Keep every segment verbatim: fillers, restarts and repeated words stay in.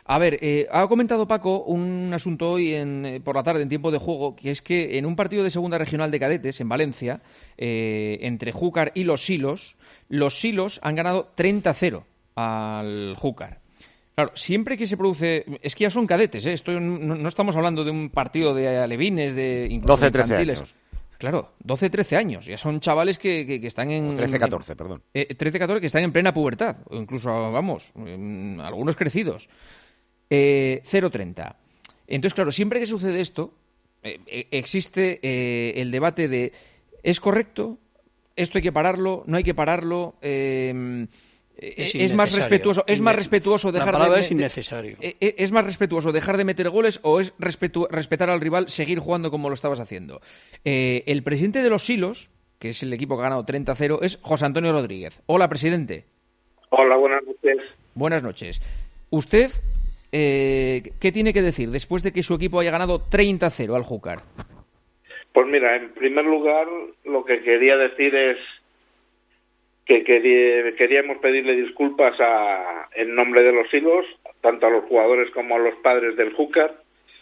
A ver, eh, ha comentado Paco un asunto hoy en, eh, por la tarde en tiempo de juego, que es que en un partido de segunda regional de cadetes en Valencia, eh, entre Júcar y los Silos, los Silos han ganado treinta a cero al Júcar. Claro, siempre que se produce... Es que ya son cadetes, ¿eh? Esto no, no estamos hablando de un partido de alevines, de incluso doce trece infantiles. años. Claro, doce trece años. Ya son chavales que, que, que están en... trece catorce, perdón. Eh, trece catorce que están en plena pubertad. O incluso, vamos, en algunos crecidos. Eh, cero treinta. Entonces, claro, siempre que sucede esto, eh, eh, existe eh, el debate de ¿es correcto? ¿Esto hay que pararlo? ¿No hay que pararlo? Eh, Es, es más respetuoso, es más respetuoso dejar la palabra de, es innecesario. De, es más respetuoso dejar de meter goles o es respetu, respetar al rival, seguir jugando como lo estabas haciendo. Eh, el presidente de los Silos, que es el equipo que ha ganado treinta a cero, es José Antonio Rodríguez. Hola, presidente. Hola, buenas noches. Buenas noches. Usted, eh, ¿qué tiene que decir después de que su equipo haya ganado treinta a cero al Júcar? Pues mira, en primer lugar, lo que quería decir es que queríamos pedirle disculpas a, en nombre de los Silos, tanto a los jugadores como a los padres del Júcar,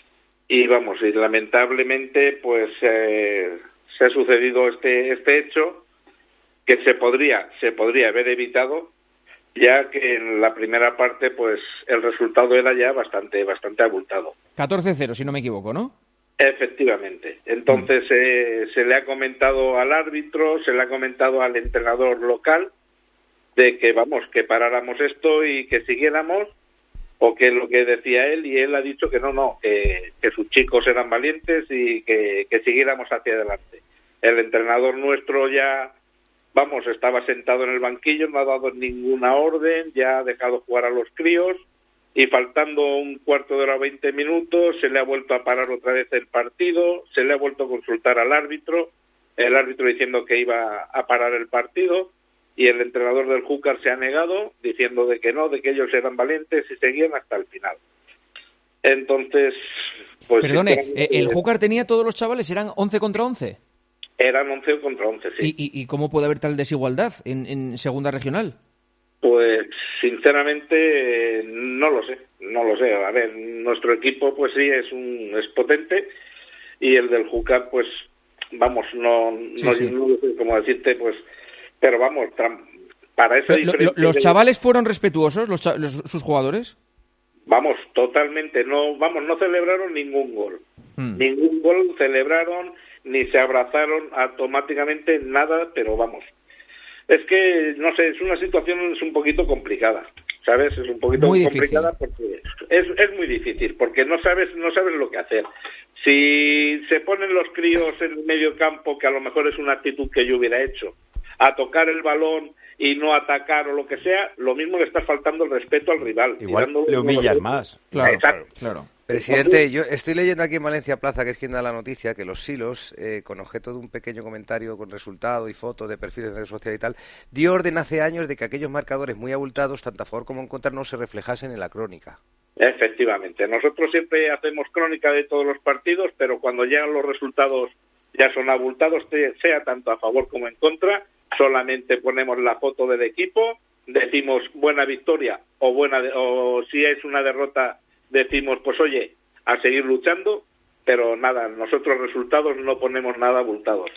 y vamos, y lamentablemente pues eh, se ha sucedido este este hecho que se podría se podría haber evitado, ya que en la primera parte pues el resultado era ya bastante bastante abultado. catorce a cero, si no me equivoco, ¿no? Efectivamente. Entonces eh, se le ha comentado al árbitro, se le ha comentado al entrenador local de que, vamos, que paráramos esto y que siguiéramos, o que lo que decía él, y él ha dicho que no, no, que, que sus chicos eran valientes y que, que siguiéramos hacia adelante. El entrenador nuestro ya, vamos, estaba sentado en el banquillo, no ha dado ninguna orden, ya ha dejado jugar a los críos, y faltando un cuarto de hora o veinte minutos se le ha vuelto a parar otra vez el partido, se le ha vuelto a consultar al árbitro, el árbitro diciendo que iba a parar el partido, y el entrenador del Júcar se ha negado, diciendo de que no, de que ellos eran valientes y seguían hasta el final. Entonces, pues... Perdone, ¿el Júcar tenía todos los chavales? ¿Eran once contra once? Eran once contra once, sí. ¿Y, y, y cómo puede haber tal desigualdad en, en segunda regional? Pues sinceramente no lo sé, no lo sé. A ver, nuestro equipo pues sí es un es potente, y el del Júcar pues vamos, no sí, no, sí. no sé cómo decirte, pues, pero vamos, para esa diferencia... ¿Los de... chavales fueron respetuosos, los, los sus jugadores? Vamos, totalmente, no, vamos, no celebraron ningún gol, hmm. ningún gol celebraron, ni se abrazaron automáticamente, nada, pero vamos. Es que, no sé, es una situación es un poquito complicada, ¿sabes? Es un poquito muy complicada porque es, es muy difícil, porque no sabes no sabes lo que hacer. Si se ponen los críos en el medio campo, que a lo mejor es una actitud que yo hubiera hecho, a tocar el balón y no atacar o lo que sea, lo mismo le está faltando el respeto al rival. Igual le humillas más. Claro, claro, claro. Presidente, yo estoy leyendo aquí en Valencia Plaza, que es quien da la noticia, que los Silos, eh, con objeto de un pequeño comentario con resultado y fotos de perfiles de redes sociales y tal, dio orden hace años de que aquellos marcadores muy abultados, tanto a favor como en contra, no se reflejasen en la crónica. Efectivamente. Nosotros siempre hacemos crónica de todos los partidos, pero cuando llegan los resultados ya son abultados, sea tanto a favor como en contra, solamente ponemos la foto del equipo, decimos buena victoria o buena de, o si es una derrota decimos, pues oye, a seguir luchando, pero nada, nosotros resultados no ponemos nada abultados.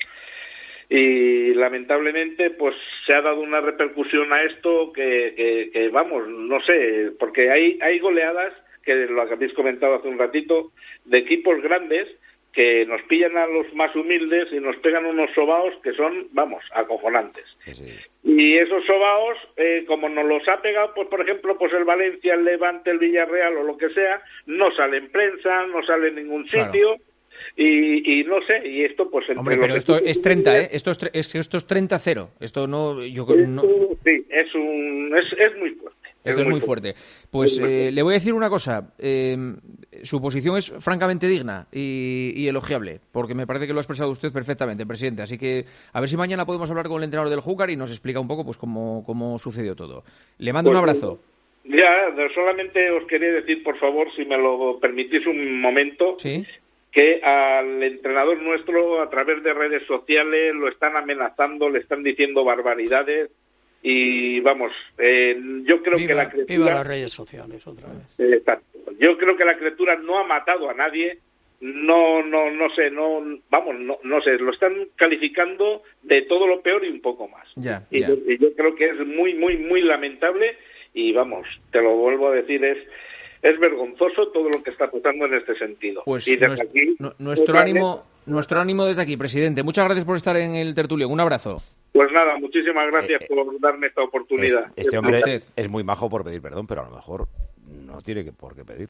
Y lamentablemente, pues se ha dado una repercusión a esto que, que, que vamos, no sé, porque hay, hay goleadas, que lo que habéis comentado hace un ratito, de equipos grandes que nos pillan a los más humildes y nos pegan unos sobaos que son, vamos, acojonantes. Sí. Y esos sobaos, eh, como nos los ha pegado, pues por ejemplo, pues el Valencia, el Levante, el Villarreal o lo que sea, no sale en prensa, no sale en ningún sitio, claro. y, y no sé, y esto pues... Entre Hombre, pero esto es treinta, ¿eh? Esto es, es, esto es treinta a cero. Esto no... Yo, no... Sí, es, un, es, es muy fuerte. Esto es muy fuerte. Pues eh, le voy a decir una cosa. Eh, su posición es francamente digna y, y elogiable, porque me parece que lo ha expresado usted perfectamente, presidente. Así que a ver si mañana podemos hablar con el entrenador del Júcar y nos explica un poco pues cómo, cómo sucedió todo. Le mando pues, un abrazo. Ya, solamente os quería decir, por favor, si me lo permitís un momento, ¿sí? Que al entrenador nuestro, a través de redes sociales, lo están amenazando, le están diciendo barbaridades. Y vamos, eh, yo creo viva, que la criatura... Viva las redes sociales otra vez. Eh, exacto, Yo creo que la criatura no ha matado a nadie, no, no, no sé, no, vamos, no, no sé, lo están calificando de todo lo peor y un poco más. Ya, y, ya. Yo, y yo creo que es muy, muy, muy lamentable y vamos, te lo vuelvo a decir, es es vergonzoso todo lo que está pasando en este sentido. Pues y desde nuestro, aquí, nuestro ánimo, nuestro ánimo desde aquí, presidente. Muchas gracias por estar en el tertulio. Un abrazo. Pues nada, muchísimas gracias Eh, por darme esta oportunidad. Este, este hombre Usted. es muy majo por pedir perdón, pero a lo mejor no tiene que por qué pedir.